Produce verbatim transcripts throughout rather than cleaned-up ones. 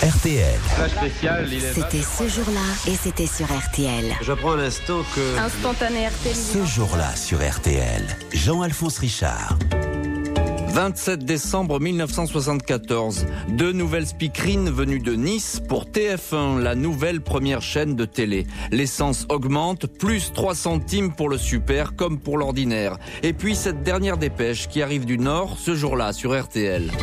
R T L. Flash spécial, il est C'était ce jour-là et c'était sur R T L. J'apprends à l'instant que... Instantané R T L. Ce jour-là sur R T L. Jean-Alphonse Richard. vingt-sept décembre mille neuf cent soixante-quatorze, deux nouvelles speakerines venues de Nice pour T F un, la nouvelle première chaîne de télé. L'essence augmente, plus trois centimes pour le super comme pour l'ordinaire. Et puis cette dernière dépêche qui arrive du Nord ce jour-là sur R T L.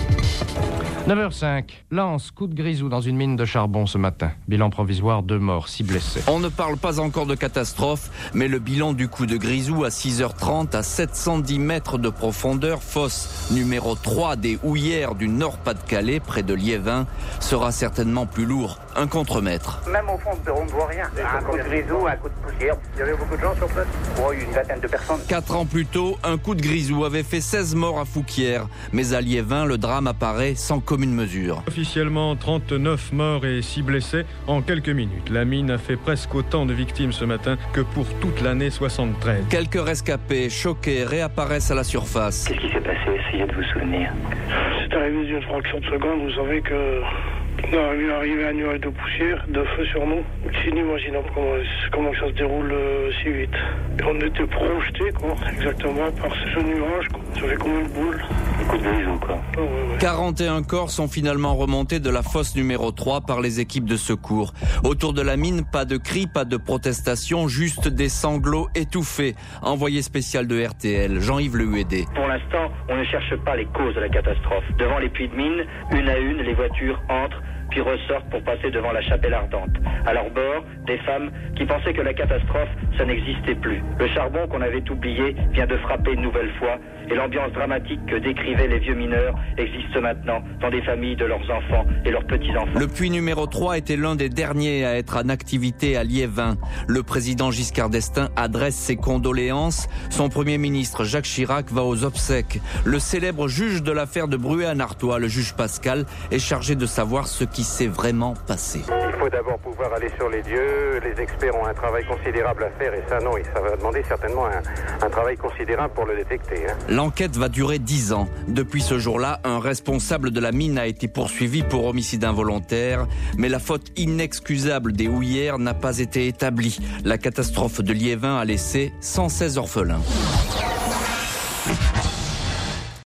neuf heures cinq. Lance, coup de grisou dans une mine de charbon ce matin. Bilan provisoire, deux morts, six blessés. On ne parle pas encore de catastrophe, mais le bilan du coup de grisou à six heures trente à sept cent dix mètres de profondeur, fosse numéro trois des Houillères du Nord-Pas-de-Calais, près de Liévin, sera certainement plus lourd. Un contremaître. Même au fond, on ne voit rien. Un coup de grisou, un coup de poussière. Il y avait beaucoup de gens sur place. Oh, une vingtaine de personnes. Quatre ans plus tôt, un coup de grisou avait fait seize morts à Fouquières. Mais à Liévin, le drame apparaît sans commune mesure. Officiellement, trente-neuf morts et six blessés en quelques minutes. La mine a fait presque autant de victimes ce matin que pour toute l'année soixante-treize. Quelques rescapés, choqués, réapparaissent à la surface. Qu'est-ce qui s'est passé? Essayez de vous souvenir. C'est arrivé d'une fraction de seconde. Vous savez que... Il est arrivé un nuage de poussière, de feu sur nous. C'est inimaginable comment, comment ça se déroule euh, si vite. Et on était projetés, quoi, exactement, par ce nuage, quoi. Ça fait comme une boule. Un coup de grisou, quoi. Oh, ouais, ouais. quarante et un corps sont finalement remontés de la fosse numéro trois par les équipes de secours. Autour de la mine, pas de cris, pas de protestations, juste des sanglots étouffés. Envoyé spécial de R T L, Jean-Yves Le Huédé. Pour l'instant, on ne cherche pas les causes de la catastrophe. Devant les puits de mine, une à une, les voitures entrent puis ressortent pour passer devant la chapelle ardente. À leur bord, des femmes qui pensaient que la catastrophe, ça n'existait plus. Le charbon qu'on avait oublié vient de frapper une nouvelle fois, et l'ambiance dramatique que décrivaient les vieux mineurs existe maintenant dans des familles de leurs enfants et leurs petits-enfants. Le puits numéro trois était l'un des derniers à être en activité à Liévin. Le président Giscard d'Estaing adresse ses condoléances. Son premier ministre Jacques Chirac va aux obsèques. Le célèbre juge de l'affaire de Bruay-en-Artois, le juge Pascal, est chargé de savoir ce qui s'est vraiment passé. Il faut d'abord pouvoir aller sur les lieux. Les experts ont un travail considérable à faire et ça, non, ça va demander certainement un, un travail considérable pour le détecter. Hein. L'enquête va durer dix ans. Depuis ce jour-là, un responsable de la mine a été poursuivi pour homicide involontaire, mais la faute inexcusable des Houillères n'a pas été établie. La catastrophe de Liévin a laissé cent seize orphelins.